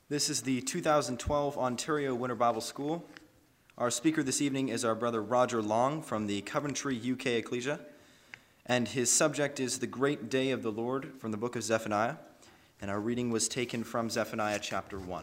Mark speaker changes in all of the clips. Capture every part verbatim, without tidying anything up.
Speaker 1: This is the two thousand twelve Ontario Winter Bible School. Our speaker this evening is our brother Roger Long from the Coventry, U K Ecclesia, and his subject is the Great Day of the Lord from the book of Zephaniah, and our reading was taken from Zephaniah chapter one.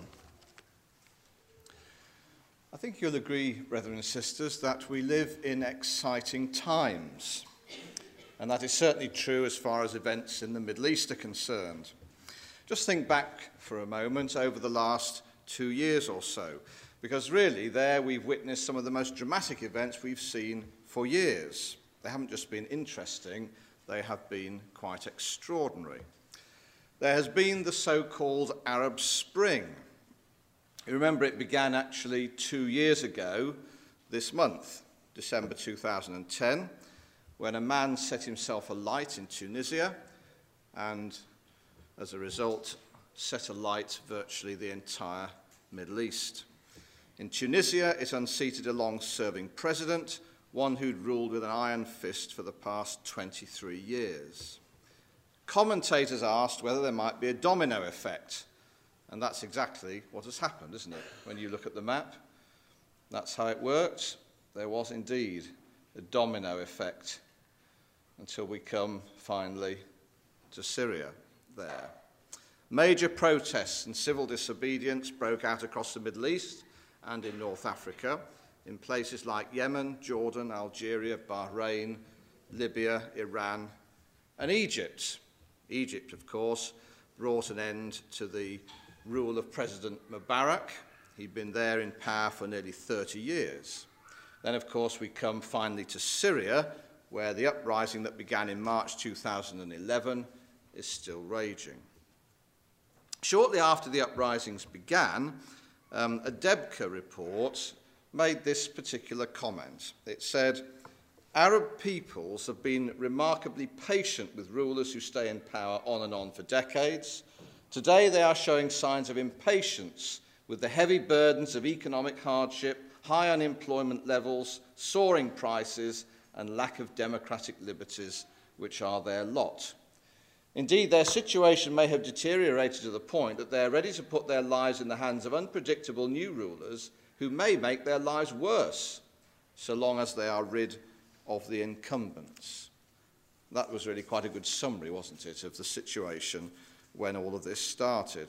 Speaker 2: I think you'll agree, brethren and sisters, that we live in exciting times, and that is certainly true as far as events in the Middle East are concerned. Just think back for a moment over the last two years or so, because really there we've witnessed some of the most dramatic events we've seen for years. They haven't just been interesting, they have been quite extraordinary. There has been the so-called Arab Spring. You remember it began actually two years ago this month, December two thousand ten, when a man set himself alight in Tunisia and as a result, set alight virtually the entire Middle East. In Tunisia, it unseated a long-serving president, one who'd ruled with an iron fist for the past twenty-three years. Commentators asked whether there might be a domino effect, and that's exactly what has happened, isn't it? When you look at the map, that's how it worked. There was indeed a domino effect until we come finally to Syria. There. Major protests and civil disobedience broke out across the Middle East and in North Africa, in places like Yemen, Jordan, Algeria, Bahrain, Libya, Iran, and Egypt. Egypt, of course, brought an end to the rule of President Mubarak. He'd been there in power for nearly thirty years. Then, of course, we come finally to Syria, where the uprising that began in March two thousand eleven is still raging. Shortly after the uprisings began, um, a Debka report made this particular comment. It said, Arab peoples have been remarkably patient with rulers who stay in power on and on for decades. Today they are showing signs of impatience with the heavy burdens of economic hardship, high unemployment levels, soaring prices, and lack of democratic liberties, which are their lot. Indeed, their situation may have deteriorated to the point that they are ready to put their lives in the hands of unpredictable new rulers who may make their lives worse, so long as they are rid of the incumbents. That was really quite a good summary, wasn't it, of the situation when all of this started.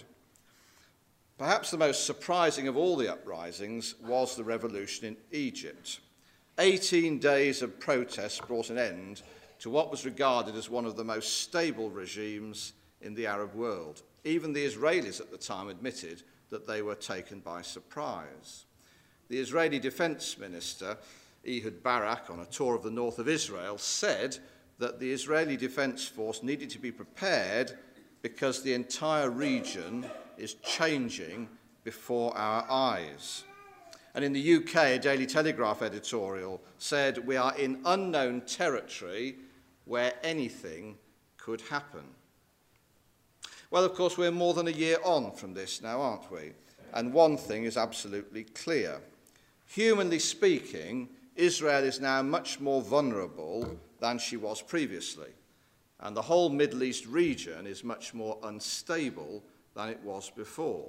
Speaker 2: Perhaps the most surprising of all the uprisings was the revolution in Egypt. eighteen days of protests brought an end to what was regarded as one of the most stable regimes in the Arab world. Even the Israelis at the time admitted that they were taken by surprise. The Israeli Defense Minister, Ehud Barak, on a tour of the north of Israel, said that the Israeli Defense Force needed to be prepared because the entire region is changing before our eyes. And in the U K, a Daily Telegraph editorial said, we are in unknown territory where anything could happen. Well, of course, we're more than a year on from this now, aren't we? And one thing is absolutely clear. Humanly speaking, Israel is now much more vulnerable than she was previously. And the whole Middle East region is much more unstable than it was before.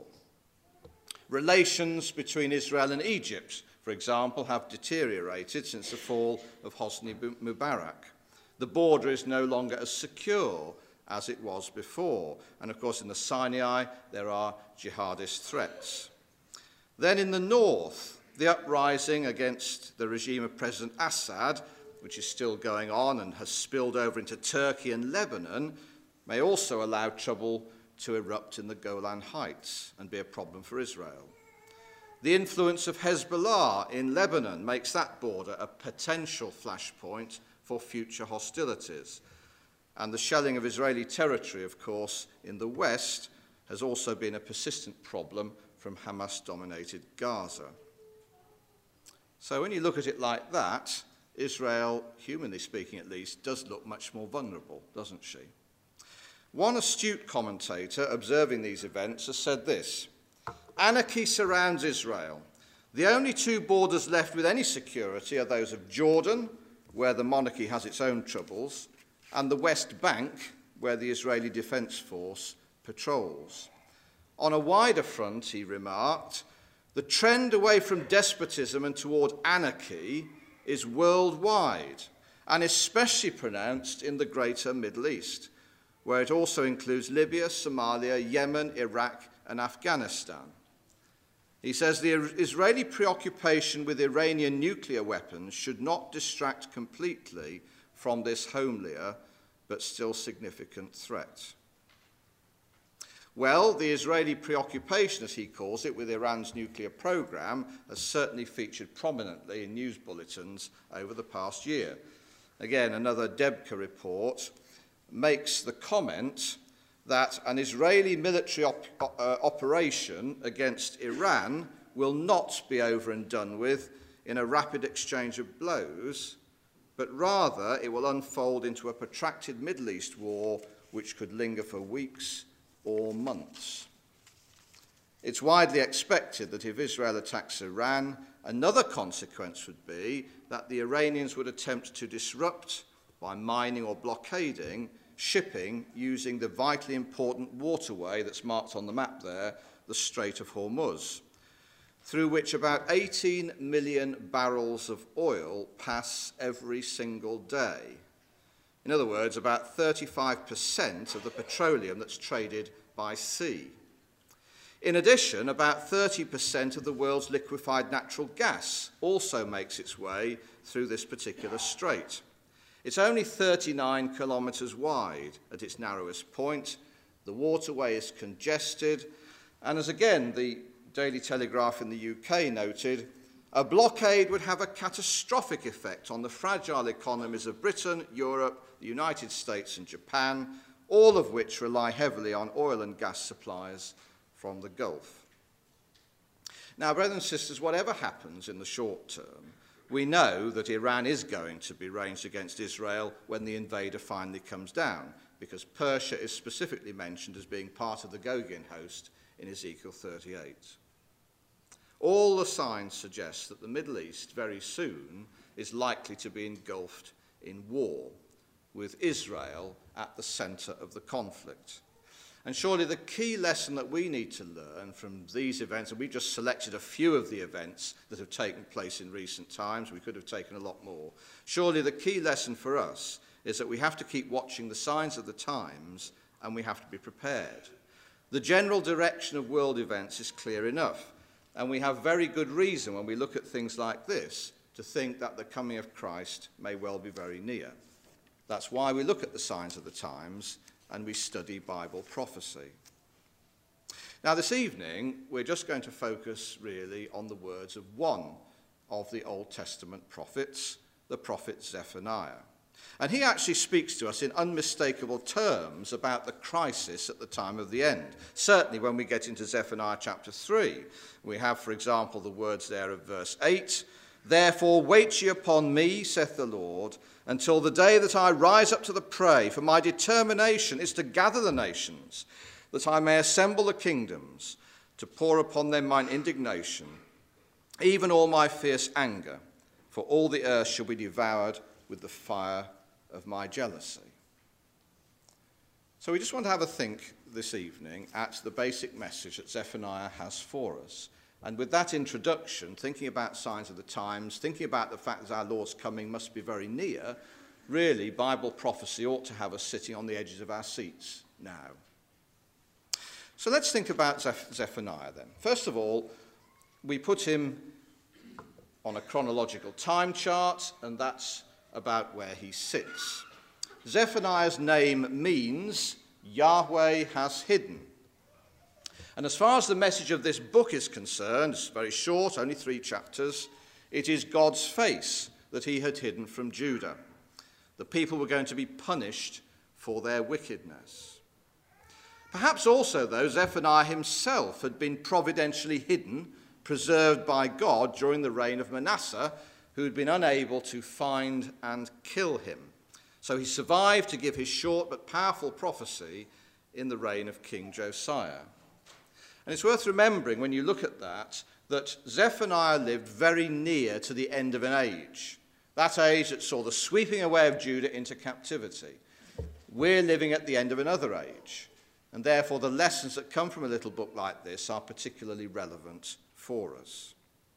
Speaker 2: Relations between Israel and Egypt, for example, have deteriorated since the fall of Hosni Mubarak. The border is no longer as secure as it was before. And of course, in the Sinai, there are jihadist threats. Then in the north, the uprising against the regime of President Assad, which is still going on and has spilled over into Turkey and Lebanon, may also allow trouble to erupt in the Golan Heights and be a problem for Israel. The influence of Hezbollah in Lebanon makes that border a potential flashpoint for future hostilities. And the shelling of Israeli territory, of course, in the west has also been a persistent problem from Hamas-dominated Gaza. So when you look at it like that, Israel, humanly speaking at least, does look much more vulnerable, doesn't she? One astute commentator observing these events has said this: anarchy surrounds Israel. The only two borders left with any security are those of Jordan, where the monarchy has its own troubles, and the West Bank, where the Israeli Defense Force patrols. On a wider front, he remarked, the trend away from despotism and toward anarchy is worldwide, and especially pronounced in the greater Middle East, where it also includes Libya, Somalia, Yemen, Iraq, and Afghanistan. He says the Israeli preoccupation with Iranian nuclear weapons should not distract completely from this homelier but still significant threat. Well, the Israeli preoccupation, as he calls it, with Iran's nuclear program has certainly featured prominently in news bulletins over the past year. Again, another Debka report makes the comment that an Israeli military op- uh, operation against Iran will not be over and done with in a rapid exchange of blows, but rather it will unfold into a protracted Middle East war which could linger for weeks or months. It's widely expected that if Israel attacks Iran, another consequence would be that the Iranians would attempt to disrupt, by mining or blockading, shipping using the vitally important waterway that's marked on the map there, the Strait of Hormuz, through which about eighteen million barrels of oil pass every single day. In other words, about thirty-five percent of the petroleum that's traded by sea. In addition, about thirty percent of the world's liquefied natural gas also makes its way through this particular strait. It's only thirty-nine kilometres wide at its narrowest point. The waterway is congested, and as again the Daily Telegraph in the U K noted, a blockade would have a catastrophic effect on the fragile economies of Britain, Europe, the United States and Japan, all of which rely heavily on oil and gas supplies from the Gulf. Now, brothers and sisters, whatever happens in the short term, we know that Iran is going to be ranged against Israel when the invader finally comes down, because Persia is specifically mentioned as being part of the Gogin host in Ezekiel thirty-eight. All the signs suggest that the Middle East very soon is likely to be engulfed in war, with Israel at the centre of the conflict. And surely the key lesson that we need to learn from these events, and we've just selected a few of the events that have taken place in recent times, we could have taken a lot more. Surely the key lesson for us is that we have to keep watching the signs of the times and we have to be prepared. The general direction of world events is clear enough, and we have very good reason when we look at things like this to think that the coming of Christ may well be very near. That's why we look at the signs of the times and we study Bible prophecy. Now, this evening, we're just going to focus really on the words of one of the Old Testament prophets, the prophet Zephaniah. And he actually speaks to us in unmistakable terms about the crisis at the time of the end. Certainly when we get into Zephaniah chapter three, we have, for example, the words there of verse eight, "Therefore wait ye upon me, saith the Lord, until the day that I rise up to the prey, for my determination is to gather the nations, that I may assemble the kingdoms, to pour upon them mine indignation, even all my fierce anger, for all the earth shall be devoured with the fire of my jealousy." So we just want to have a think this evening at the basic message that Zephaniah has for us. And with that introduction, thinking about signs of the times, thinking about the fact that our Lord's coming must be very near, really, Bible prophecy ought to have us sitting on the edges of our seats now. So let's think about Zeph- Zephaniah then. First of all, we put him on a chronological time chart, and that's about where he sits. Zephaniah's name means Yahweh has hidden. And as far as the message of this book is concerned, it's very short, only three chapters, it is God's face that he had hidden from Judah. The people were going to be punished for their wickedness. Perhaps also, though, Zephaniah himself had been providentially hidden, preserved by God during the reign of Manasseh, who had been unable to find and kill him. So he survived to give his short but powerful prophecy in the reign of King Josiah. And it's worth remembering when you look at that, that Zephaniah lived very near to the end of an age. That age that saw the sweeping away of Judah into captivity. We're living at the end of another age. And therefore, the lessons that come from a little book like this are particularly relevant for us.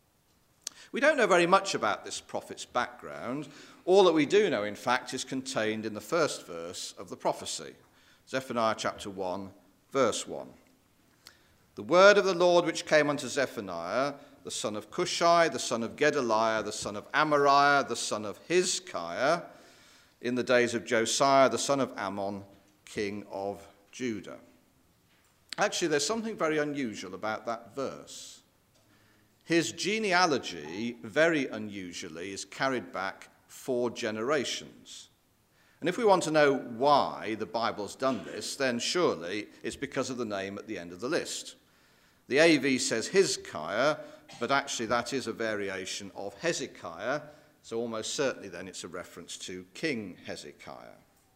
Speaker 2: We don't know very much about this prophet's background. All that we do know, in fact, is contained in the first verse of the prophecy. Zephaniah chapter one, verse one. The word of the Lord which came unto Zephaniah, the son of Cushai, the son of Gedaliah, the son of Amariah, the son of Hizkiah, in the days of Josiah, the son of Ammon, king of Judah. Actually, there's something very unusual about that verse. His genealogy, very unusually, is carried back four generations. And if we want to know why the Bible's done this, then surely it's because of the name at the end of the list. The A V says Hizkiah, but actually that is a variation of Hezekiah, so almost certainly then it's a reference to King Hezekiah.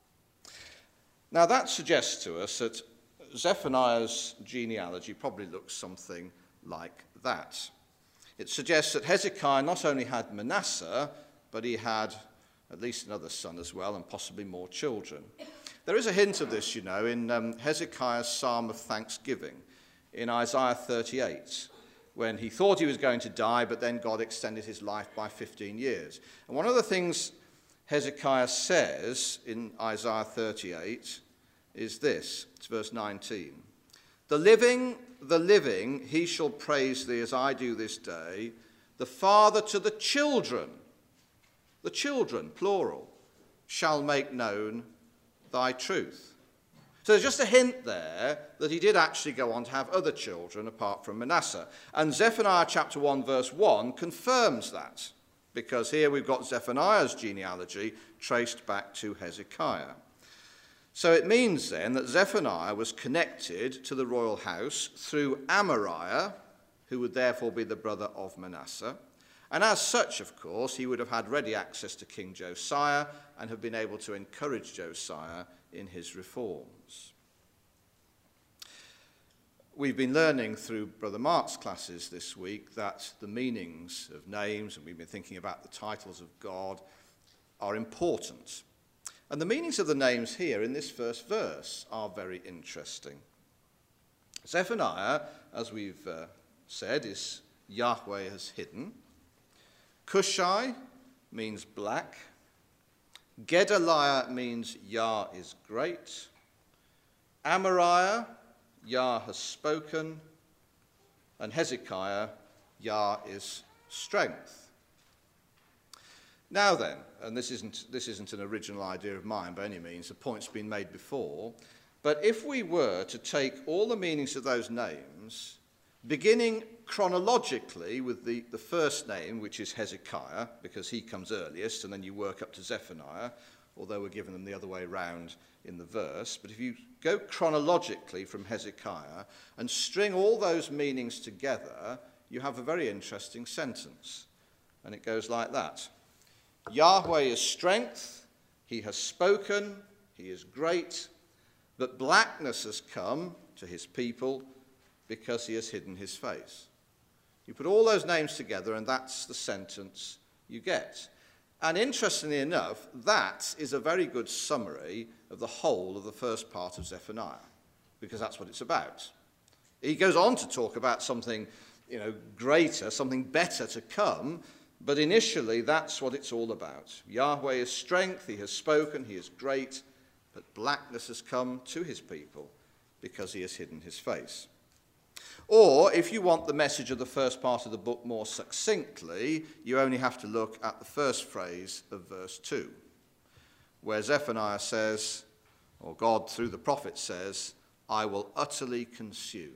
Speaker 2: Now that suggests to us that Zephaniah's genealogy probably looks something like that. It suggests that Hezekiah not only had Manasseh, but he had at least another son as well, and possibly more children. There is a hint of this, you know, in um, Hezekiah's Psalm of Thanksgiving, in Isaiah thirty-eight, when he thought he was going to die, but then God extended his life by fifteen years. And one of the things Hezekiah says in Isaiah thirty-eight is this, it's verse nineteen. The living, the living, he shall praise thee as I do this day, the father to the children, the children, plural, shall make known thy truth. So there's just a hint there that he did actually go on to have other children apart from Manasseh. And Zephaniah chapter one verse one confirms that, because here we've got Zephaniah's genealogy traced back to Hezekiah. So it means then that Zephaniah was connected to the royal house through Amariah, who would therefore be the brother of Manasseh. And as such, of course, he would have had ready access to King Josiah and have been able to encourage Josiah in his reforms. We've been learning through Brother Mark's classes this week that the meanings of names, and we've been thinking about the titles of God, are important. And the meanings of the names here in this first verse are very interesting. Zephaniah, as we've uh, said, is Yahweh has hidden. Cushai means black. Gedaliah means Yah is great. Amariah, Yah has spoken. And Hezekiah, Yah is strength. Now then, and this isn't, this isn't an original idea of mine by any means, the point's been made before, but if we were to take all the meanings of those names, beginning chronologically with the, the first name, which is Hezekiah, because he comes earliest, and then you work up to Zephaniah, although we're given them the other way round in the verse. But if you go chronologically from Hezekiah and string all those meanings together, you have a very interesting sentence. And it goes like that. Yahweh is strength, he has spoken, he is great, but blackness has come to his people because he has hidden his face. You put all those names together and that's the sentence you get. And interestingly enough, that is a very good summary of the whole of the first part of Zephaniah, because that's what it's about. He goes on to talk about something, you know, greater, something better to come, but initially that's what it's all about. Yahweh is strength, he has spoken, he is great, but blackness has come to his people because he has hidden his face. Or, if you want the message of the first part of the book more succinctly, you only have to look at the first phrase of verse two, where Zephaniah says, or God through the prophet says, I will utterly consume.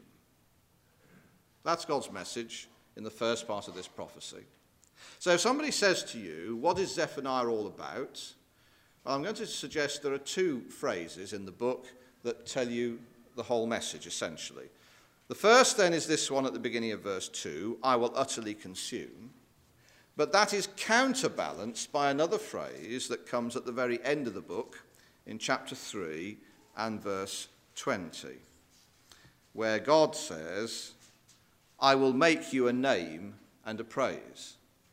Speaker 2: That's God's message in the first part of this prophecy. So if somebody says to you, what is Zephaniah all about? Well, I'm going to suggest there are two phrases in the book that tell you the whole message, essentially. The first then is this one at the beginning of verse two, I will utterly consume. But that is counterbalanced by another phrase that comes at the very end of the book in chapter three and verse twenty, where God says, I will make you a name and a praise.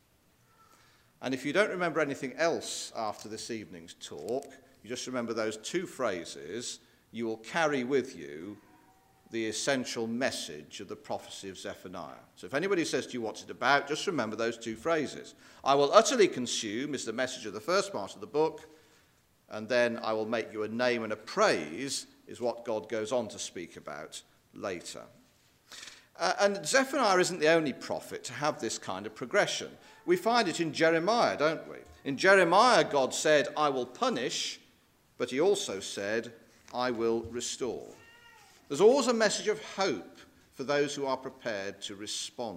Speaker 2: And if you don't remember anything else after this evening's talk, you just remember those two phrases, you will carry with you the essential message of the prophecy of Zephaniah. So if anybody says to you what's it about, just remember those two phrases. I will utterly consume is the message of the first part of the book, and then I will make you a name and a praise is what God goes on to speak about later. Uh, and Zephaniah isn't the only prophet to have this kind of progression. We find it in Jeremiah, don't we? In Jeremiah, God said, I will punish, but he also said, I will restore. There's always a message of hope for those who are prepared to respond.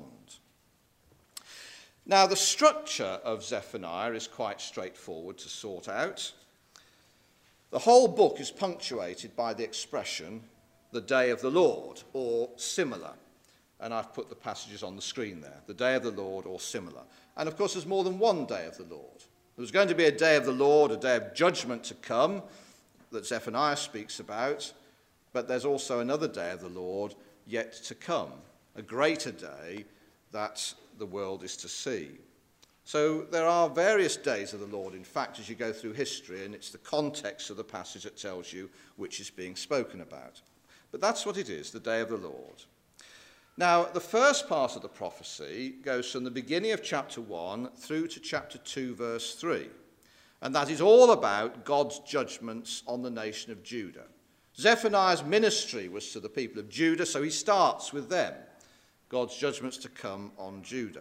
Speaker 2: Now, the structure of Zephaniah is quite straightforward to sort out. The whole book is punctuated by the expression, the day of the Lord, or similar. And I've put the passages on the screen there, the day of the Lord, or similar. And of course, there's more than one day of the Lord. There's going to be a day of the Lord, a day of judgment to come, that Zephaniah speaks about. But there's also another day of the Lord yet to come, a greater day that the world is to see. So there are various days of the Lord, in fact, as you go through history, and it's the context of the passage that tells you which is being spoken about. But that's what it is, the day of the Lord. Now, the first part of the prophecy goes from the beginning of chapter one through to chapter two, verse three. And that is all about God's judgments on the nation of Judah. Zephaniah's ministry was to the people of Judah, so he starts with them. God's judgments to come on Judah.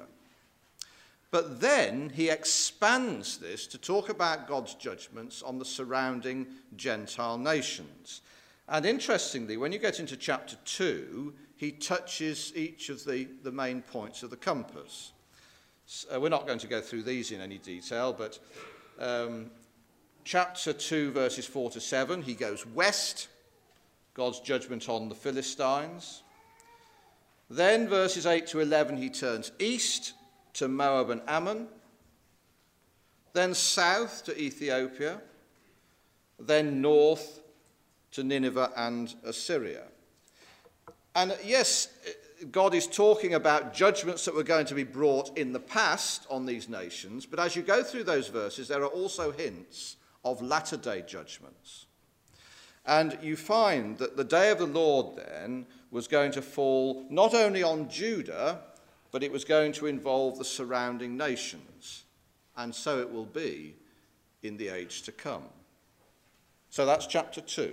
Speaker 2: But then he expands this to talk about God's judgments on the surrounding Gentile nations. And interestingly, when you get into chapter two, he touches each of the, the main points of the compass. So we're not going to go through these in any detail, but um, chapter two, verses four to seven, he goes west, God's judgment on the Philistines. Then verses eight to eleven, he turns east to Moab and Ammon. Then south to Ethiopia. Then north to Nineveh and Assyria. And yes, God is talking about judgments that were going to be brought in the past on these nations, but as you go through those verses, there are also hints of latter-day judgments. And you find that the day of the Lord then was going to fall not only on Judah, but it was going to involve the surrounding nations. And so it will be in the age to come. So that's chapter two.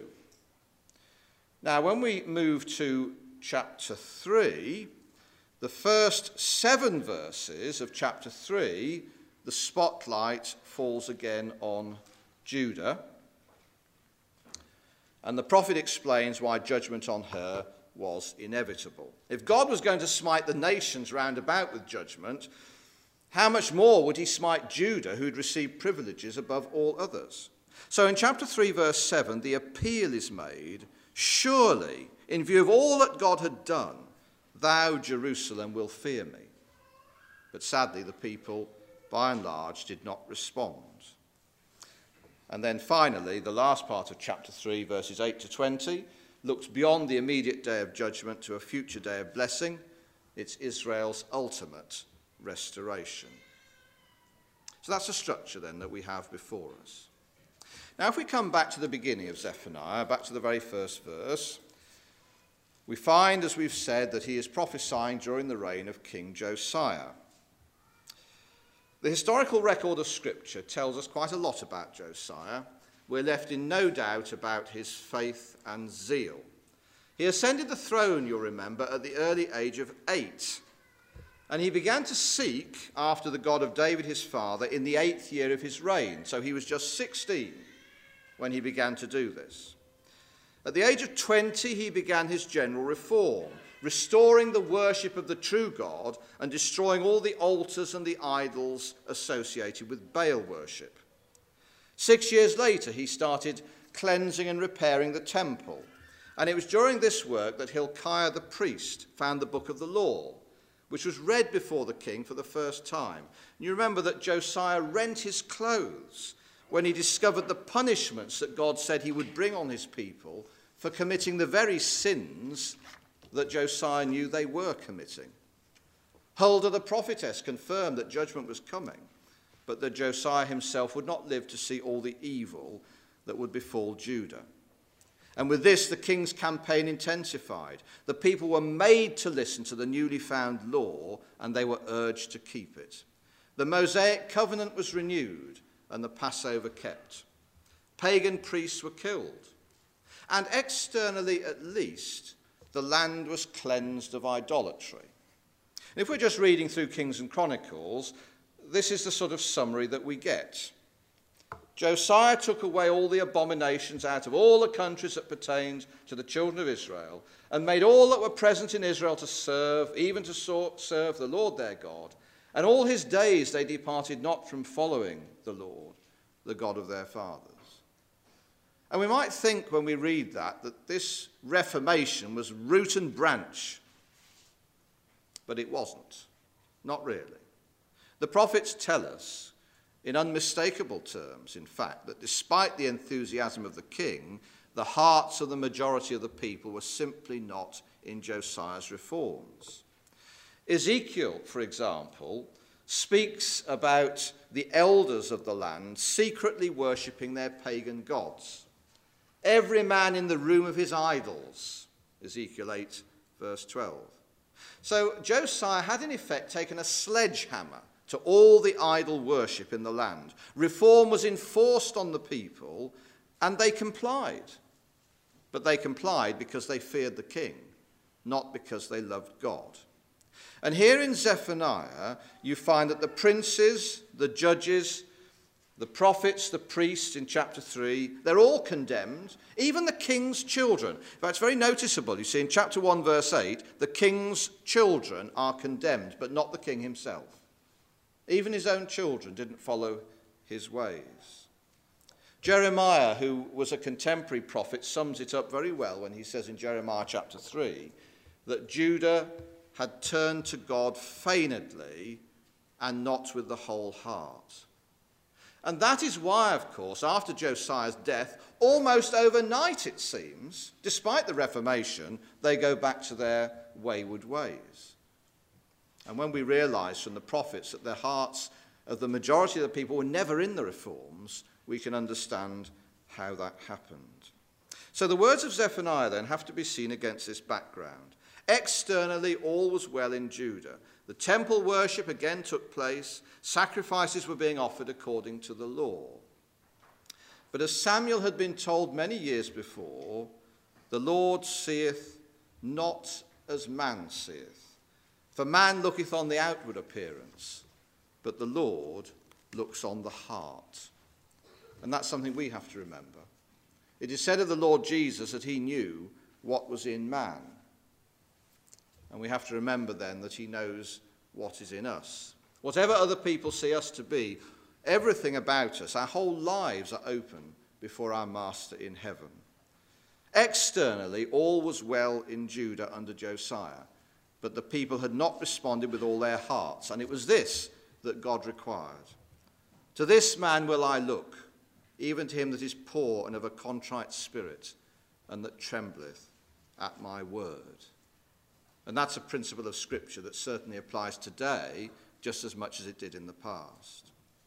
Speaker 2: Now, when we move to chapter three, the first seven verses of chapter three, the spotlight falls again on Judah. And the prophet explains why judgment on her was inevitable. If God was going to smite the nations round about with judgment, how much more would he smite Judah, who'd received privileges above all others? So in chapter three, verse seven, the appeal is made, surely, in view of all that God had done, thou, Jerusalem, will fear me. But sadly, the people, by and large, did not respond. And then finally, the last part of chapter three, verses eight to twenty, looks beyond the immediate day of judgment to a future day of blessing. It's Israel's ultimate restoration. So that's the structure then that we have before us. Now, if we come back to the beginning of Zephaniah, back to the very first verse, we find, as we've said, that he is prophesying during the reign of King Josiah. The historical record of Scripture tells us quite a lot about Josiah. We're left in no doubt about his faith and zeal. He ascended the throne, you'll remember, at the early age of eight. And he began to seek after the God of David, his father, in the eighth year of his reign. So he was just sixteen when he began to do this. At the age of twenty, he began his general reform, restoring the worship of the true God and destroying all the altars and the idols associated with Baal worship. Six years later, he started cleansing and repairing the temple. And it was during this work that Hilkiah the priest found the book of the law, which was read before the king for the first time. And you remember that Josiah rent his clothes when he discovered the punishments that God said he would bring on his people for committing the very sins that Josiah knew they were committing. Huldah the prophetess confirmed that judgment was coming, but that Josiah himself would not live to see all the evil that would befall Judah. And with this, the king's campaign intensified. The people were made to listen to the newly found law, and they were urged to keep it. The Mosaic covenant was renewed, and the Passover kept. Pagan priests were killed. And externally, at least, the land was cleansed of idolatry. And if we're just reading through Kings and Chronicles, this is the sort of summary that we get. Josiah took away all the abominations out of all the countries that pertained to the children of Israel, and made all that were present in Israel to serve, even to serve the Lord their God. And all his days they departed not from following the Lord, the God of their fathers. And we might think when we read that, that this reformation was root and branch. But it wasn't. Not really. The prophets tell us, in unmistakable terms, in fact, that despite the enthusiasm of the king, the hearts of the majority of the people were simply not in Josiah's reforms. Ezekiel, for example, speaks about the elders of the land secretly worshipping their pagan gods. Every man in the room of his idols, Ezekiel eight, verse twelve. So Josiah had in effect taken a sledgehammer to all the idol worship in the land. Reform was enforced on the people, and they complied. But they complied because they feared the king, not because they loved God. And here in Zephaniah, you find that the princes, the judges, the prophets, the priests in chapter three, they're all condemned, even the king's children. In fact, it's very noticeable. You see, in chapter one, verse eight, the king's children are condemned, but not the king himself. Even his own children didn't follow his ways. Jeremiah, who was a contemporary prophet, sums it up very well when he says in Jeremiah chapter three that Judah had turned to God feignedly and not with the whole heart. And that is why, of course, after Josiah's death, almost overnight it seems, despite the Reformation, they go back to their wayward ways. And when we realise from the prophets that the hearts of the majority of the people were never in the reforms, we can understand how that happened. So the words of Zephaniah then have to be seen against this background. Externally, all was well in Judah. The temple worship again took place. Sacrifices were being offered according to the law. But as Samuel had been told many years before, the Lord seeth not as man seeth. For man looketh on the outward appearance, but the Lord looks on the heart. And that's something we have to remember. It is said of the Lord Jesus that he knew what was in man. And we have to remember then that he knows what is in us. Whatever other people see us to be, everything about us, our whole lives are open before our Master in heaven. Externally, all was well in Judah under Josiah. But the people had not responded with all their hearts, and it was this that God required. To this man will I look, even to him that is poor and of a contrite spirit, and that trembleth at my word. And that's a principle of Scripture that certainly applies today just as much as it did in the past.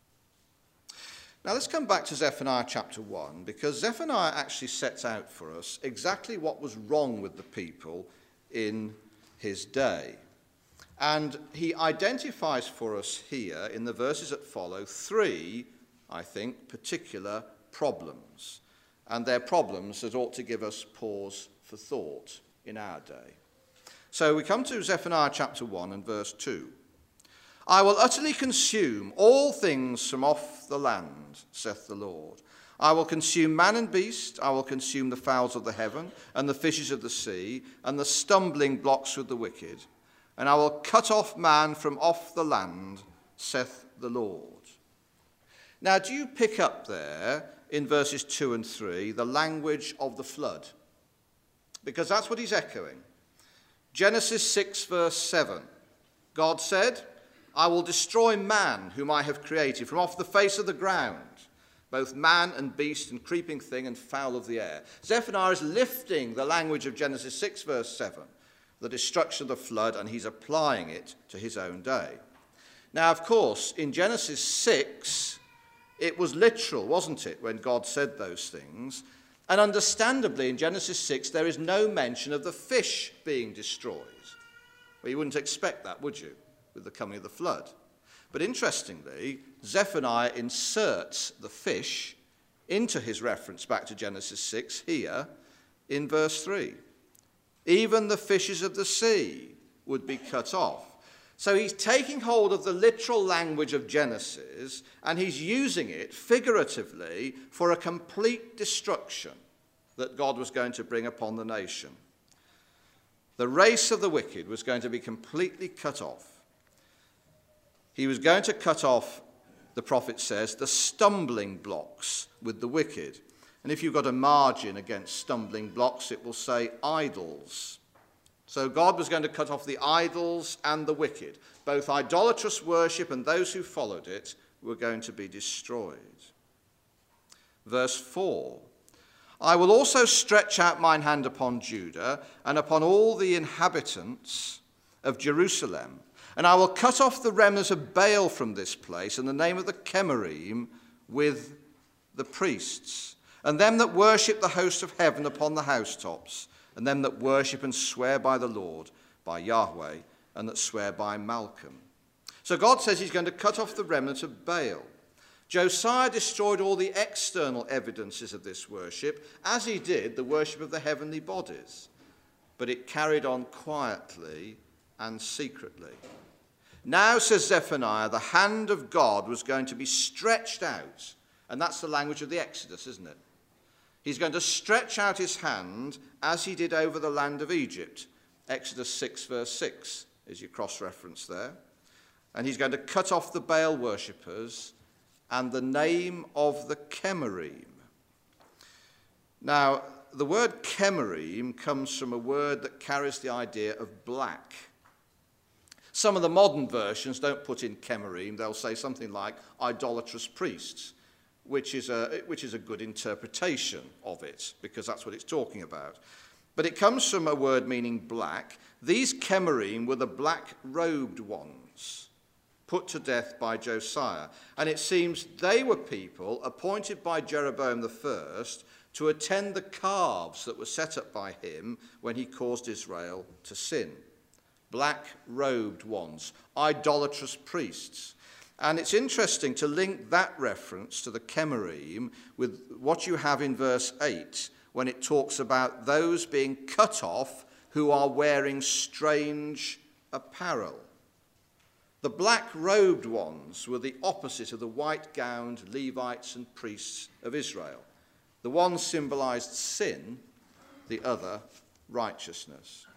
Speaker 2: Now let's come back to Zephaniah chapter one, because Zephaniah actually sets out for us exactly what was wrong with the people in his day. And he identifies for us here in the verses that follow three, I think, particular problems. And they're problems that ought to give us pause for thought in our day. So we come to Zephaniah chapter one and verse two. I will utterly consume all things from off the land, saith the Lord. I will consume man and beast, I will consume the fowls of the heaven, and the fishes of the sea, and the stumbling blocks with the wicked. And I will cut off man from off the land, saith the Lord. Now, do you pick up there in verses two and three the language of the flood? Because that's what he's echoing. Genesis six, verse seven. God said, I will destroy man whom I have created from off the face of the ground, both man and beast and creeping thing and fowl of the air. Zephaniah is lifting the language of Genesis six, verse seven, the destruction of the flood, and he's applying it to his own day. Now, of course, in Genesis six, it was literal, wasn't it, when God said those things? And understandably, in Genesis six, there is no mention of the fish being destroyed. Well, you wouldn't expect that, would you, with the coming of the flood? But interestingly, Zephaniah inserts the fish into his reference back to Genesis six here in verse three. Even the fishes of the sea would be cut off. So he's taking hold of the literal language of Genesis and he's using it figuratively for a complete destruction that God was going to bring upon the nation. The race of the wicked was going to be completely cut off. He was going to cut off, the prophet says, the stumbling blocks with the wicked. And if you've got a margin against stumbling blocks, it will say idols. So God was going to cut off the idols and the wicked. Both idolatrous worship and those who followed it were going to be destroyed. Verse four, I will also stretch out mine hand upon Judah and upon all the inhabitants of Jerusalem, and I will cut off the remnant of Baal from this place, and the name of the Chemarim with the priests, and them that worship the host of heaven upon the housetops, and them that worship and swear by the Lord, by Yahweh, and that swear by Malcolm. So God says he's going to cut off the remnant of Baal. Josiah destroyed all the external evidences of this worship, as he did the worship of the heavenly bodies. But it carried on quietly and secretly. Now, says Zephaniah, the hand of God was going to be stretched out. And that's the language of the Exodus, isn't it? He's going to stretch out his hand as he did over the land of Egypt. Exodus six, verse six is your cross-reference there. And he's going to cut off the Baal worshippers and the name of the Chemarim. Now, the word Chemarim comes from a word that carries the idea of black. Some of the modern versions don't put in Chemarim. They'll say something like idolatrous priests, which is a, which is a good interpretation of it, because that's what it's talking about. But it comes from a word meaning black. These Chemarim were the black-robed ones, put to death by Josiah. And it seems they were people appointed by Jeroboam the first to attend the calves that were set up by him when he caused Israel to sin. Black-robed ones, idolatrous priests. And it's interesting to link that reference to the Chemarim with what you have in verse eight, when it talks about those being cut off who are wearing strange apparel. The black-robed ones were the opposite of the white-gowned Levites and priests of Israel. The one symbolized sin, the other righteousness.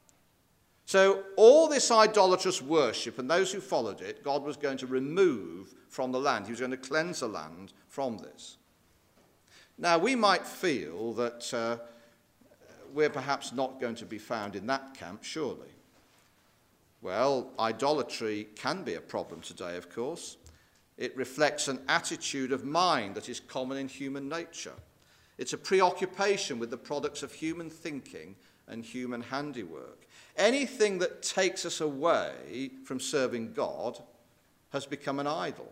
Speaker 2: So all this idolatrous worship and those who followed it, God was going to remove from the land. He was going to cleanse the land from this. Now, we might feel that uh, we're perhaps not going to be found in that camp, surely. Well, idolatry can be a problem today, of course. It reflects an attitude of mind that is common in human nature. It's a preoccupation with the products of human thinking and human handiwork. Anything that takes us away from serving God has become an idol.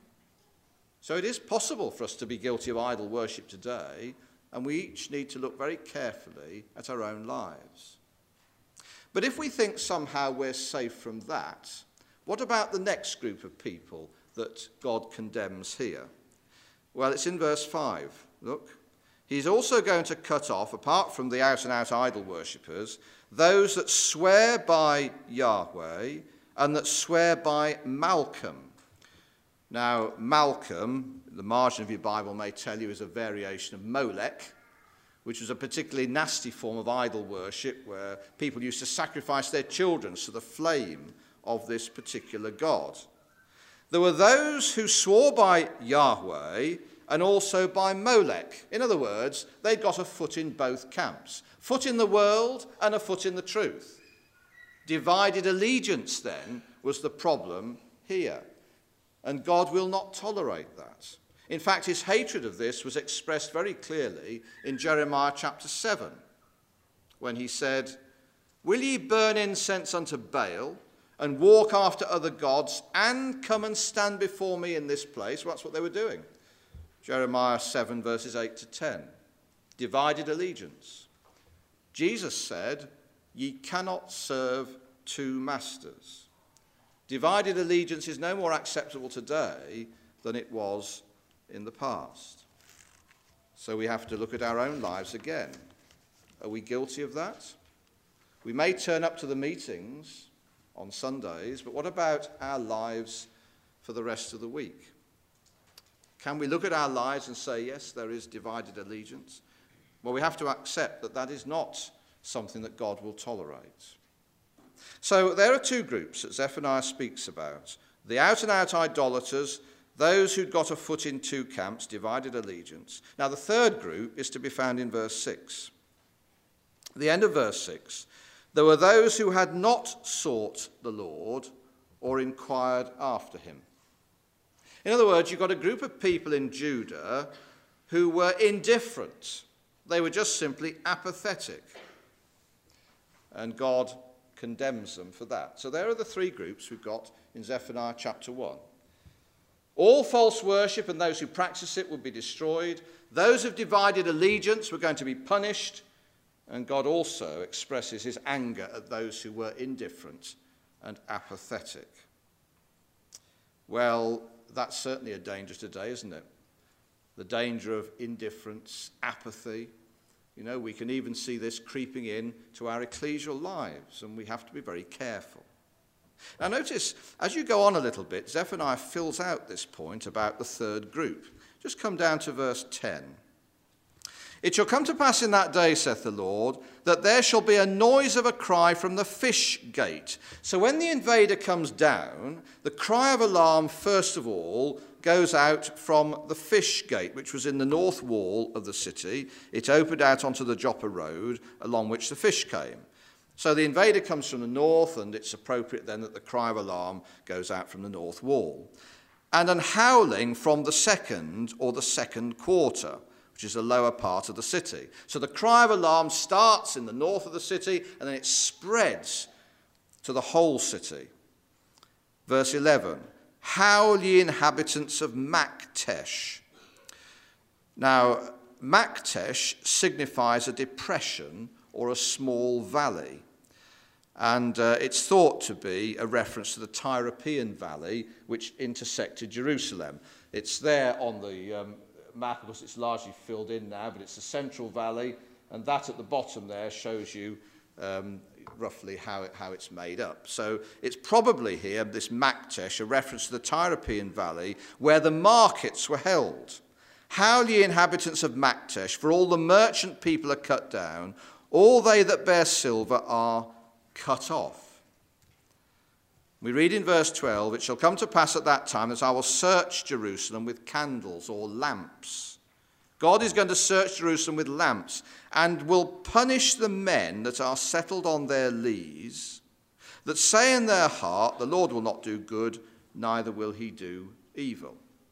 Speaker 2: So it is possible for us to be guilty of idol worship today, and we each need to look very carefully at our own lives. But if we think somehow we're safe from that, what about the next group of people that God condemns here? Well, it's in verse five. Look. He's also going to cut off, apart from the out-and-out idol worshippers, those that swear by Yahweh and that swear by Malcolm. Now, Malcolm, the margin of your Bible may tell you, is a variation of Molech, which was a particularly nasty form of idol worship where people used to sacrifice their children to the flame of this particular god. There were those who swore by Yahweh and also by Molech. In other words, they got a foot in both camps. Foot in the world and a foot in the truth. Divided allegiance, then, was the problem here. And God will not tolerate that. In fact, his hatred of this was expressed very clearly in Jeremiah chapter seven, when he said, "Will ye burn incense unto Baal, and walk after other gods, and come and stand before me in this place?" Well, that's what they were doing. Jeremiah seven, verses eight to ten. Divided allegiance. Jesus said, "Ye cannot serve two masters." Divided allegiance is no more acceptable today than it was in the past. So we have to look at our own lives again. Are we guilty of that? We may turn up to the meetings on Sundays, but what about our lives for the rest of the week? Can we look at our lives and say, yes, there is divided allegiance? Well, we have to accept that that is not something that God will tolerate. So there are two groups that Zephaniah speaks about. The out-and-out idolaters, those who'd got a foot in two camps, divided allegiance. Now, the third group is to be found in verse six. At the end of verse six, there were those who had not sought the Lord or inquired after him. In other words, you've got a group of people in Judah who were indifferent. They were just simply apathetic. And God condemns them for that. So there are the three groups we've got in Zephaniah chapter one. All false worship and those who practice it will be destroyed. Those of divided allegiance were going to be punished. And God also expresses his anger at those who were indifferent and apathetic. Well, that's certainly a danger today, isn't it? The danger of indifference, apathy. You know, we can even see this creeping in to our ecclesial lives, and we have to be very careful. Now notice, as you go on a little bit, Zephaniah fills out this point about the third group. Just come down to verse ten. It shall come to pass in that day, saith the Lord, that there shall be a noise of a cry from the fish gate. So when the invader comes down, the cry of alarm, first of all, goes out from the fish gate, which was in the north wall of the city. It opened out onto the Joppa road, along which the fish came. So the invader comes from the north, and it's appropriate then that the cry of alarm goes out from the north wall. And an howling from the second or the second quarter, which is the lower part of the city. So the cry of alarm starts in the north of the city, and then it spreads to the whole city. Verse eleven, howl ye inhabitants of Maktesh. Now, Maktesh signifies a depression or a small valley. And uh, it's thought to be a reference to the Tyropoeon Valley, which intersected Jerusalem. It's there on the um, map, because it's largely filled in now, but it's the central valley, and that at the bottom there shows you um, roughly how, it, how it's made up. So it's probably here, this Maktesh, a reference to the Tyropoeon Valley, where the markets were held. Howl ye inhabitants of Maktesh, for all the merchant people are cut down, all they that bear silver are cut off. We read in verse twelve, it shall come to pass at that time that I will search Jerusalem with candles or lamps. God is going to search Jerusalem with lamps and will punish the men that are settled on their lees, that say in their heart, the Lord will not do good, neither will he do evil.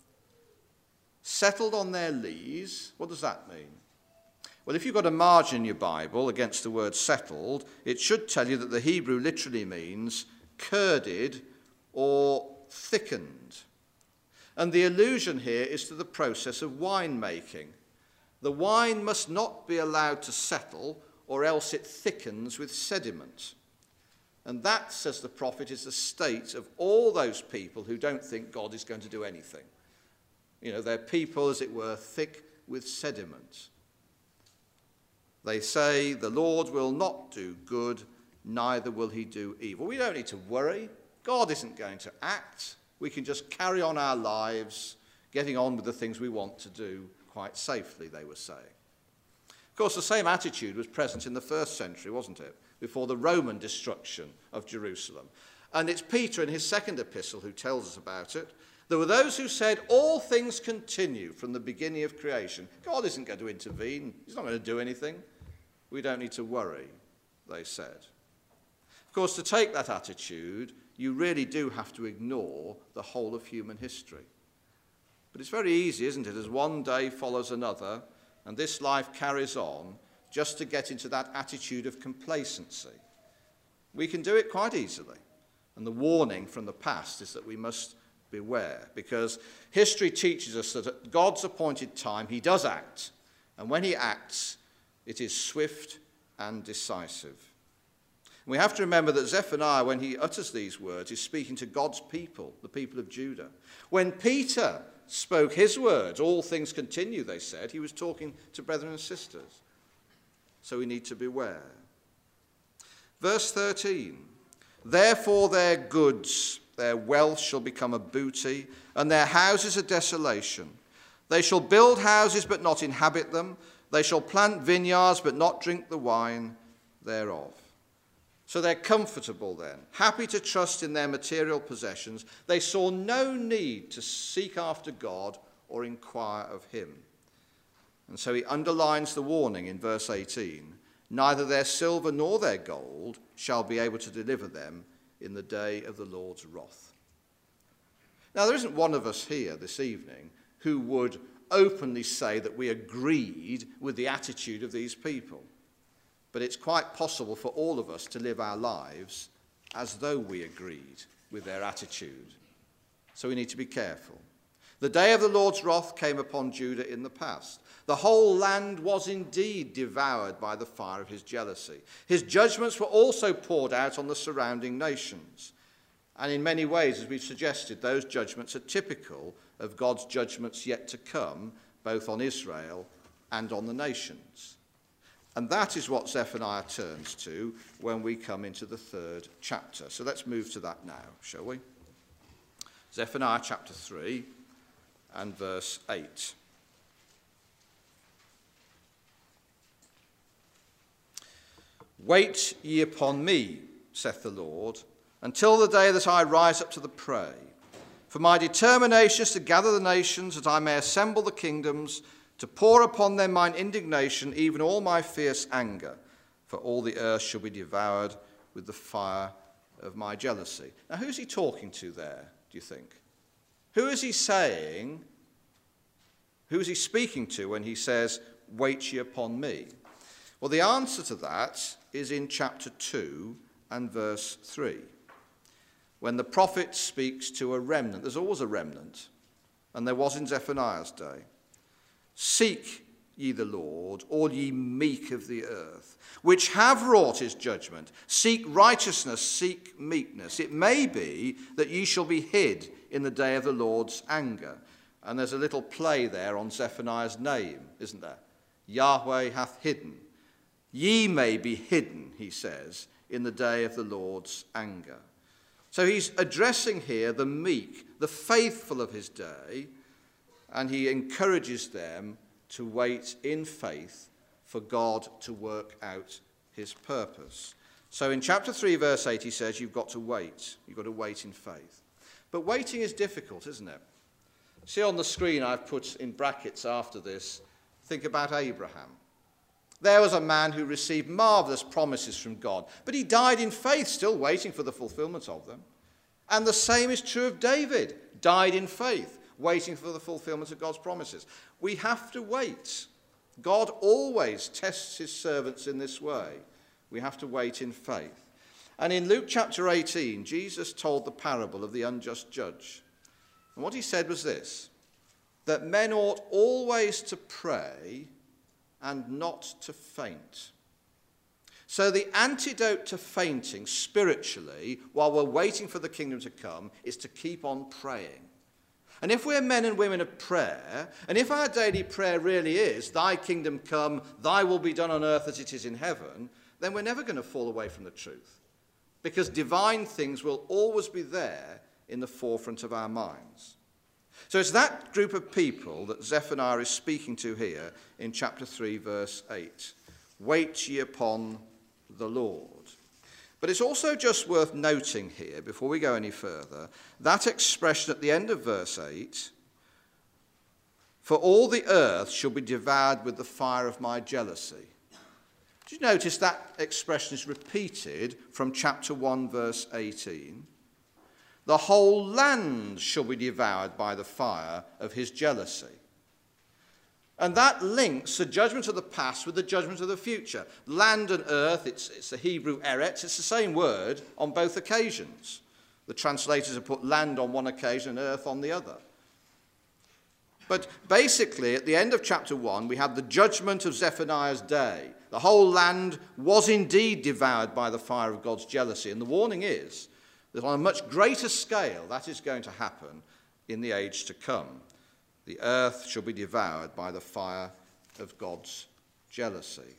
Speaker 2: Settled on their lees, what does that mean? Well, if you've got a margin in your Bible against the word settled, it should tell you that the Hebrew literally means curded or thickened. And the allusion here is to the process of wine making. The wine must not be allowed to settle, or else it thickens with sediment. And that, says the prophet, is the state of all those people who don't think God is going to do anything. You know, they're people, as it were, thick with sediment. They say, the Lord will not do good, neither will he do evil. We don't need to worry. God isn't going to act. We can just carry on our lives, getting on with the things we want to do quite safely, they were saying. Of course, the same attitude was present in the first century, wasn't it? Before the Roman destruction of Jerusalem. And it's Peter in his second epistle who tells us about it. There were those who said, all things continue from the beginning of creation. God isn't going to intervene. He's not going to do anything. We don't need to worry, they said. Of course, to take that attitude, you really do have to ignore the whole of human history. But it's very easy, isn't it, as one day follows another, and this life carries on, just to get into that attitude of complacency. We can do it quite easily. And the warning from the past is that we must beware, because history teaches us that at God's appointed time, he does act. And when he acts, It is swift and decisive. We have to remember that Zephaniah, when he utters these words, is speaking to God's people, the people of Judah. When Peter spoke his words, all things continue, they said, he was talking to brethren and sisters. So we need to beware. Verse thirteen, therefore their goods, their wealth shall become a booty, and their houses a desolation. They shall build houses but not inhabit them. They shall plant vineyards but not drink the wine thereof. So they're comfortable then, happy to trust in their material possessions. They saw no need to seek after God or inquire of him. And so he underlines the warning in verse eighteen, neither their silver nor their gold shall be able to deliver them in the day of the Lord's wrath. Now, there isn't one of us here this evening who would openly say that we agreed with the attitude of these people. But it's quite possible for all of us to live our lives as though we agreed with their attitude. So we need to be careful. The day of the Lord's wrath came upon Judah in the past. The whole land was indeed devoured by the fire of his jealousy. His judgments were also poured out on the surrounding nations. And in many ways, as we've suggested, those judgments are typical of God's judgments yet to come, both on Israel and on the nations. And that is what Zephaniah turns to when we come into the third chapter. So let's move to that now, shall we? Zephaniah chapter three and verse eight. Wait ye upon me, saith the Lord, until the day that I rise up to the prey. For my determination is to gather the nations, that I may assemble the kingdoms, to pour upon them mine indignation, even all my fierce anger. For all the earth shall be devoured with the fire of my jealousy. Now, who's he talking to there, do you think? Who is he saying, who is he speaking to when he says, wait ye upon me? Well, the answer to that is in chapter two and verse three. When the prophet speaks to a remnant, there's always a remnant, and there was in Zephaniah's day. Seek ye the Lord, all ye meek of the earth, which have wrought his judgment. Seek righteousness, seek meekness. It may be that ye shall be hid in the day of the Lord's anger. And there's a little play there on Zephaniah's name, isn't there? Yahweh hath hidden. Ye may be hidden, he says, in the day of the Lord's anger. So he's addressing here the meek, the faithful of his day, and he encourages them to wait in faith for God to work out his purpose. So in chapter three, verse eight, he says, you've got to wait. You've got to wait in faith. But waiting is difficult, isn't it? See on the screen, I've put in brackets after this, think about Abraham. There was a man who received marvelous promises from God, but he died in faith, still waiting for the fulfillment of them. And the same is true of David, died in faith, waiting for the fulfillment of God's promises. We have to wait. God always tests his servants in this way. We have to wait in faith. And in Luke chapter eighteen, Jesus told the parable of the unjust judge. And what he said was this, that men ought always to pray and not to faint. So the antidote to fainting spiritually, while we're waiting for the kingdom to come, is to keep on praying. And if we're men and women of prayer, and if our daily prayer really is, thy kingdom come, thy will be done on earth as it is in heaven, then we're never going to fall away from the truth. Because divine things will always be there in the forefront of our minds. So it's that group of people that Zephaniah is speaking to here in chapter three, verse eight. Wait ye upon the Lord. But it's also just worth noting here, before we go any further, that expression at the end of verse eight, for all the earth shall be devoured with the fire of my jealousy. Did you notice that expression is repeated from chapter one, verse eighteen? The whole land shall be devoured by the fire of his jealousy. And that links the judgment of the past with the judgment of the future. Land and earth, it's, it's the Hebrew eretz, it's the same word on both occasions. The translators have put land on one occasion and earth on the other. But basically, at the end of chapter one, we have the judgment of Zephaniah's day. The whole land was indeed devoured by the fire of God's jealousy. And the warning is that on a much greater scale, that is going to happen in the age to come. The earth shall be devoured by the fire of God's jealousy.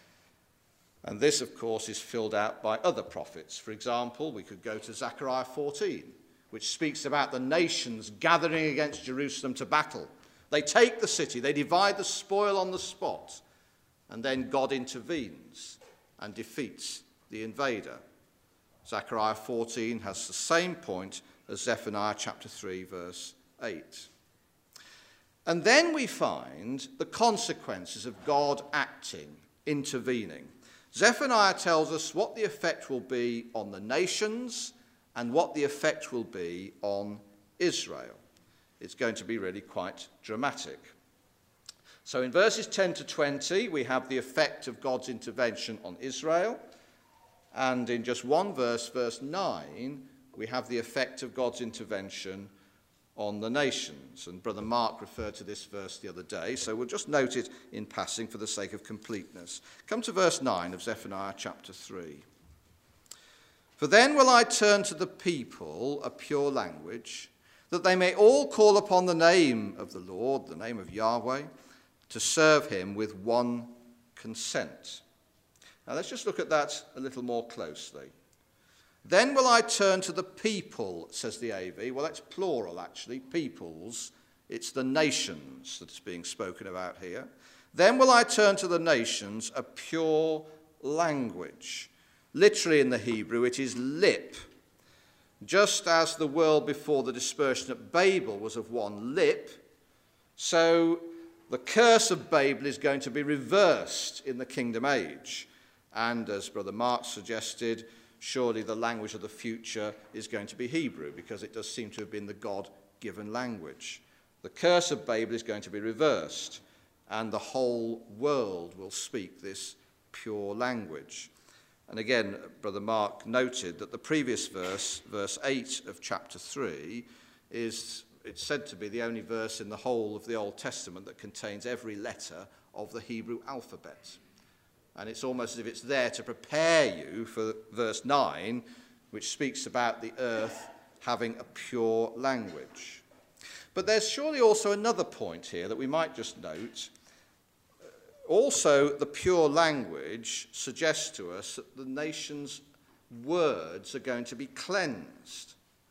Speaker 2: And this, of course, is filled out by other prophets. For example, we could go to Zechariah fourteen, which speaks about the nations gathering against Jerusalem to battle. They take the city, they divide the spoil on the spot, and then God intervenes and defeats the invader. Zechariah fourteen has the same point as Zephaniah chapter three, verse eight. And then we find the consequences of God acting, intervening. Zephaniah tells us what the effect will be on the nations and what the effect will be on Israel. It's going to be really quite dramatic. So in verses ten to twenty, we have the effect of God's intervention on Israel. And in just one verse, verse nine, we have the effect of God's intervention on the nations. And Brother Mark referred to this verse the other day, so we'll just note it in passing for the sake of completeness. Come to verse nine of Zephaniah chapter three. For then will I turn to the people a pure language, that they may all call upon the name of the Lord, the name of Yahweh, to serve him with one consent. Now let's just look at that a little more closely. Then will I turn to the people, says the A V. Well, that's plural, actually, peoples. It's the nations that's being spoken about here. Then will I turn to the nations a pure language. Literally in the Hebrew, it is lip. Just as the world before the dispersion at Babel was of one lip, so the curse of Babel is going to be reversed in the kingdom age. And as Brother Mark suggested, surely the language of the future is going to be Hebrew, because it does seem to have been the God-given language. The curse of Babel is going to be reversed, and the whole world will speak this pure language. And again, Brother Mark noted that the previous verse, verse eight of chapter three, is it's said to be the only verse in the whole of the Old Testament that contains every letter of the Hebrew alphabet. And it's almost as if it's there to prepare you for verse nine, which speaks about the earth having a pure language. But there's surely also another point here that we might just note. Also, the pure language suggests to us that the nation's words are going to be cleansed.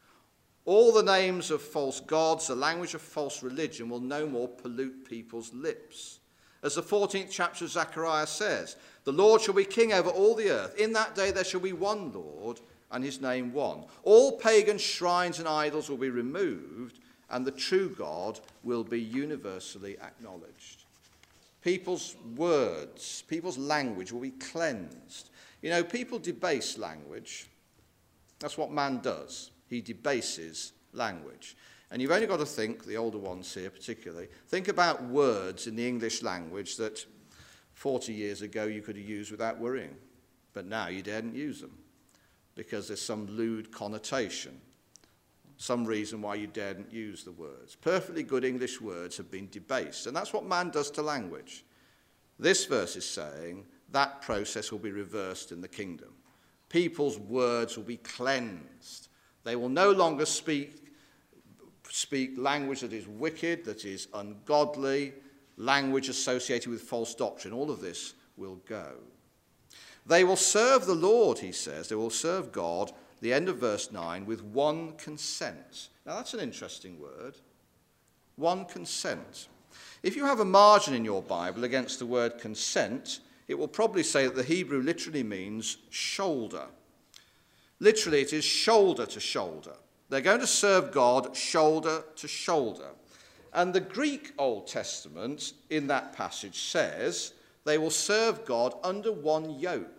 Speaker 2: All the names of false gods, the language of false religion, will no more pollute people's lips. As the fourteenth chapter of Zechariah says, the Lord shall be king over all the earth. In that day there shall be one Lord, and his name one. All pagan shrines and idols will be removed, and the true God will be universally acknowledged. People's words, people's language will be cleansed. You know, people debase language. That's what man does. He debases language. And you've only got to think, the older ones here particularly, think about words in the English language that forty years ago you could have used without worrying. But now you daren't use them because there's some lewd connotation, some reason why you daren't use the words. Perfectly good English words have been debased, and that's what man does to language. This verse is saying that process will be reversed in the kingdom. People's words will be cleansed. They will no longer speak speak language that is wicked, that is ungodly, language associated with false doctrine. All of this will go. They will serve the Lord, he says. They will serve God, the end of verse nine, with one consent. Now that's an interesting word. One consent. If you have a margin in your Bible against the word consent, it will probably say that the Hebrew literally means shoulder. Literally, it is shoulder to shoulder. They're going to serve God shoulder to shoulder. And the Greek Old Testament in that passage says they will serve God under one yoke,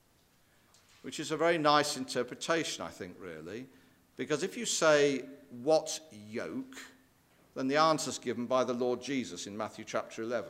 Speaker 2: which is a very nice interpretation, I think, really. Because if you say, what yoke, then the answer is given by the Lord Jesus in Matthew chapter eleven.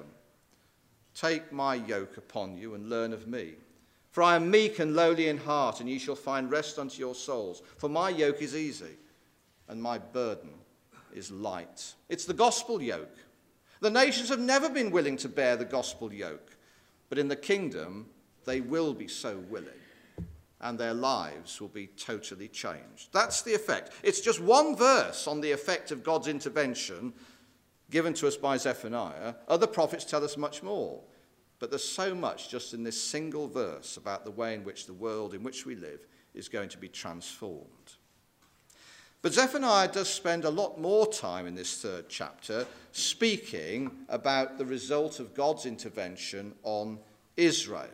Speaker 2: Take my yoke upon you and learn of me. For I am meek and lowly in heart, and ye shall find rest unto your souls. For my yoke is easy, and my burden is light. It's the gospel yoke. The nations have never been willing to bear the gospel yoke. But in the kingdom, they will be so willing, and their lives will be totally changed. That's the effect. It's just one verse on the effect of God's intervention given to us by Zephaniah. Other prophets tell us much more. But there's so much just in this single verse about the way in which the world in which we live is going to be transformed. But Zephaniah does spend a lot more time in this third chapter speaking about the result of God's intervention on Israel.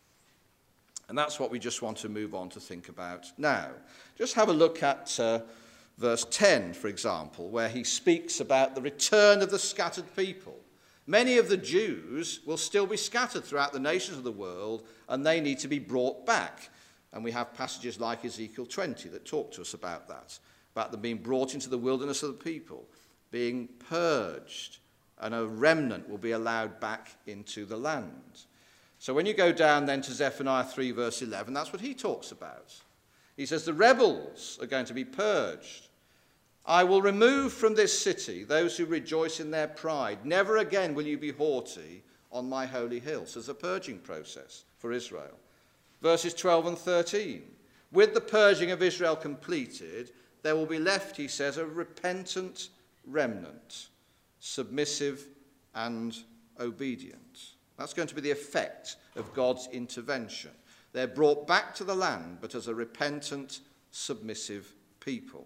Speaker 2: And that's what we just want to move on to think about now. Just have a look at uh, verse ten, for example, where he speaks about the return of the scattered people. Many of the Jews will still be scattered throughout the nations of the world, and they need to be brought back. And we have passages like Ezekiel twenty that talk to us about that, about them being brought into the wilderness of the people, being purged, and a remnant will be allowed back into the land. So when you go down then to Zephaniah three, verse eleven, that's what he talks about. He says, the rebels are going to be purged. I will remove from this city those who rejoice in their pride. Never again will you be haughty on my holy hill. So there's a purging process for Israel. Verses twelve and thirteen. With the purging of Israel completed, there will be left, he says, a repentant remnant, submissive and obedient. That's going to be the effect of God's intervention. They're brought back to the land, but as a repentant, submissive people.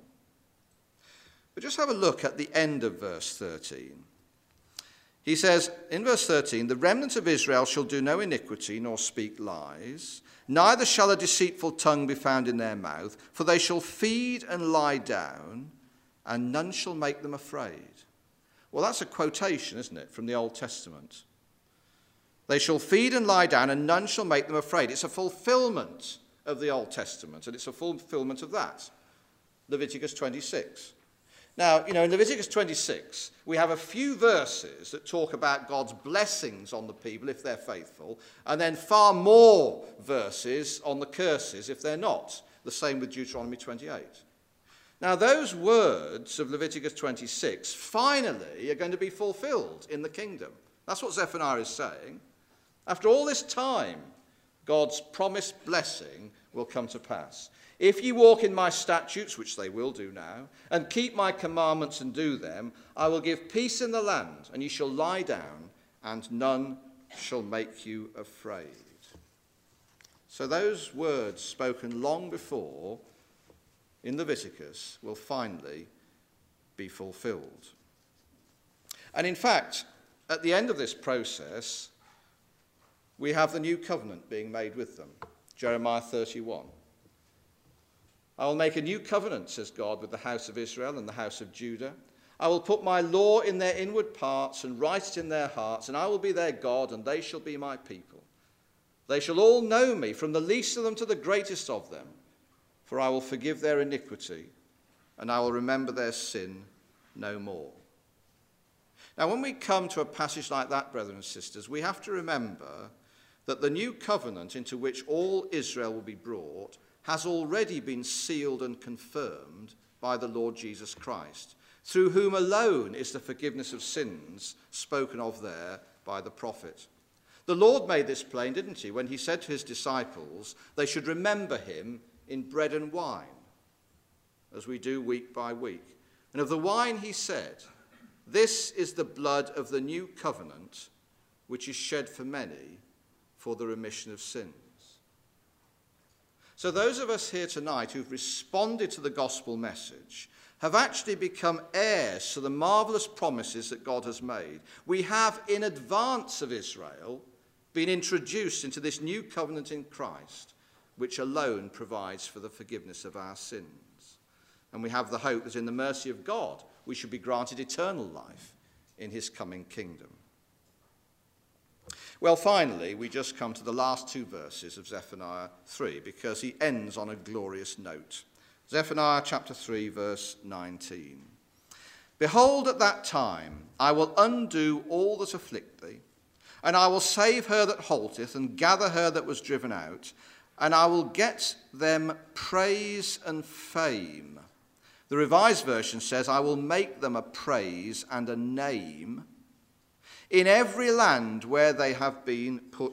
Speaker 2: But just have a look at the end of verse thirteen. He says, in verse thirteen, the remnant of Israel shall do no iniquity nor speak lies, neither shall a deceitful tongue be found in their mouth, for they shall feed and lie down, and none shall make them afraid. Well, that's a quotation, isn't it, from the Old Testament. They shall feed and lie down, and none shall make them afraid. It's a fulfillment of the Old Testament, and it's a fulfillment of that. Leviticus twenty-six. Now, you know, in Leviticus twenty-six, we have a few verses that talk about God's blessings on the people if they're faithful, and then far more verses on the curses if they're not. The same with Deuteronomy twenty-eight. Now, those words of Leviticus twenty-six finally are going to be fulfilled in the kingdom. That's what Zephaniah is saying. After all this time, God's promised blessing will come to pass. If ye walk in my statutes, which they will do now, and keep my commandments and do them, I will give peace in the land, and ye shall lie down, and none shall make you afraid. So those words spoken long before in Leviticus will finally be fulfilled. And in fact, at the end of this process, we have the new covenant being made with them. Jeremiah thirty-one. I will make a new covenant, says God, with the house of Israel and the house of Judah. I will put my law in their inward parts and write it in their hearts, and I will be their God, and they shall be my people. They shall all know me, from the least of them to the greatest of them, for I will forgive their iniquity, and I will remember their sin no more. Now, when we come to a passage like that, brethren and sisters, we have to remember that the new covenant into which all Israel will be brought has already been sealed and confirmed by the Lord Jesus Christ, through whom alone is the forgiveness of sins spoken of there by the prophet. The Lord made this plain, didn't he, when he said to his disciples they should remember him in bread and wine, as we do week by week. And of the wine he said, this is the blood of the new covenant, which is shed for many for the remission of sins. So those of us here tonight who've responded to the gospel message have actually become heirs to the marvelous promises that God has made. We have, in advance of Israel, been introduced into this new covenant in Christ, which alone provides for the forgiveness of our sins. And we have the hope that in the mercy of God, we should be granted eternal life in his coming kingdom. Well, finally, we just come to the last two verses of Zephaniah three, because he ends on a glorious note. Zephaniah chapter three, verse nineteen. Behold, at that time I will undo all that afflict thee, and I will save her that halteth, and gather her that was driven out, and I will get them praise and fame. The Revised Version says, I will make them a praise and a name in every land where they have been put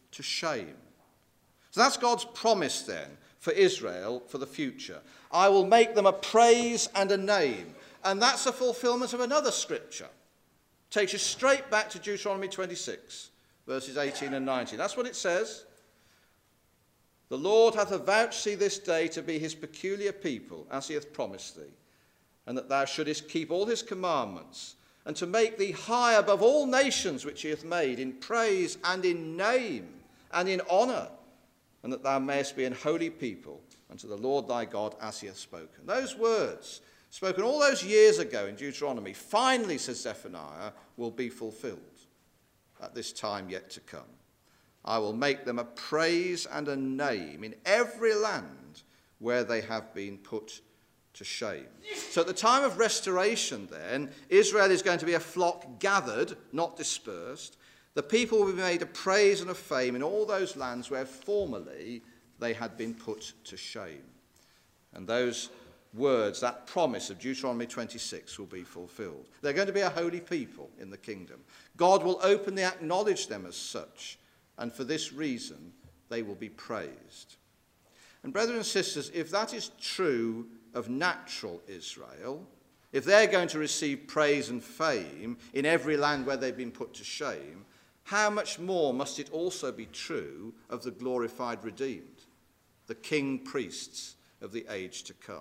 Speaker 2: to shame. So that's God's promise then for Israel for the future. I will make them a praise and a name. And that's a fulfillment of another scripture. Takes you straight back to Deuteronomy twenty-six, verses eighteen and nineteen. That's what it says. The Lord hath avouched thee this day to be his peculiar people, as he hath promised thee, and that thou shouldest keep all his commandments, and to make thee high above all nations which he hath made, in praise and in name and in honour, and that thou mayest be an holy people unto the Lord thy God, as he hath spoken. Those words, spoken all those years ago in Deuteronomy, finally, says Zephaniah, will be fulfilled at this time yet to come. I will make them a praise and a name in every land where they have been put to shame. So at the time of restoration then, Israel is going to be a flock gathered, not dispersed. The people will be made a praise and a fame in all those lands where formerly they had been put to shame. And those words, that promise of Deuteronomy twenty-six will be fulfilled. They're going to be a holy people in the kingdom. God will openly acknowledge them as such, and for this reason they will be praised. And brethren and sisters, if that is true of natural Israel, if they're going to receive praise and fame in every land where they've been put to shame, how much more must it also be true of the glorified redeemed, the king priests of the age to come?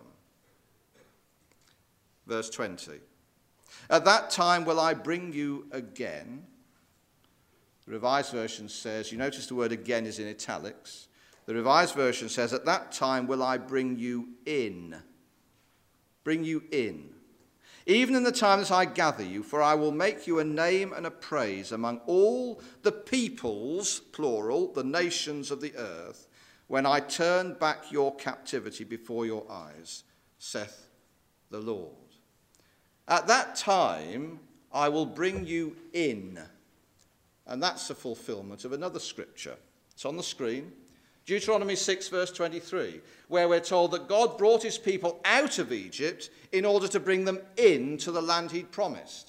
Speaker 2: Verse twenty. At that time will I bring you again. The Revised Version says, you notice the word again is in italics. The Revised Version says, at that time will I bring you in. Bring you in. Even in the time that I gather you, for I will make you a name and a praise among all the peoples, plural, the nations of the earth, when I turn back your captivity before your eyes, saith the Lord. At that time, I will bring you in. And that's the fulfillment of another scripture. It's on the screen. Deuteronomy six, verse twenty-three, where we're told that God brought his people out of Egypt in order to bring them into the land he'd promised.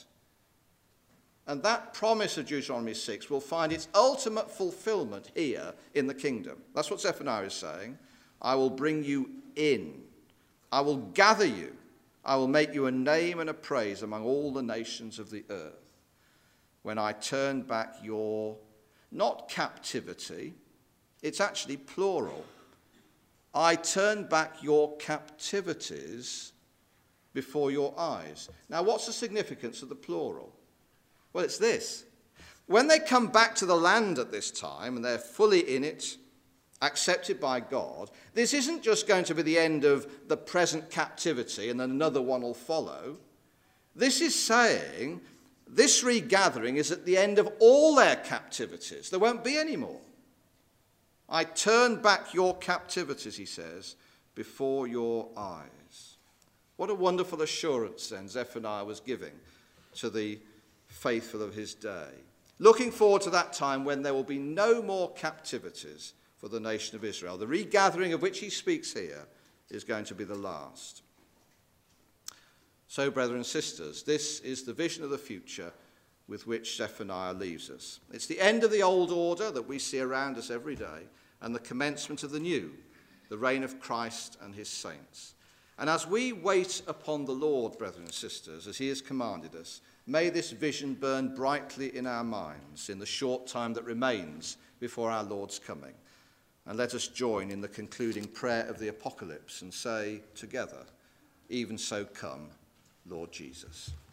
Speaker 2: And that promise of Deuteronomy six will find its ultimate fulfillment here in the kingdom. That's what Zephaniah is saying. I will bring you in. I will gather you. I will make you a name and a praise among all the nations of the earth. When I turn back your, not captivity, it's actually plural. I turn back your captivities before your eyes. Now, what's the significance of the plural? Well, it's this. When they come back to the land at this time, and they're fully in it, accepted by God, this isn't just going to be the end of the present captivity and then another one will follow. This is saying this regathering is at the end of all their captivities. There won't be any more. I turn back your captivities, he says, before your eyes. What a wonderful assurance then Zephaniah was giving to the faithful of his day. Looking forward to that time when there will be no more captivities for the nation of Israel. The regathering of which he speaks here is going to be the last. So, brethren and sisters, this is the vision of the future with which Zephaniah leaves us. It's the end of the old order that we see around us every day and the commencement of the new, the reign of Christ and his saints. And as we wait upon the Lord, brethren and sisters, as he has commanded us, may this vision burn brightly in our minds in the short time that remains before our Lord's coming. And let us join in the concluding prayer of the Apocalypse and say together, even so come, Lord Jesus.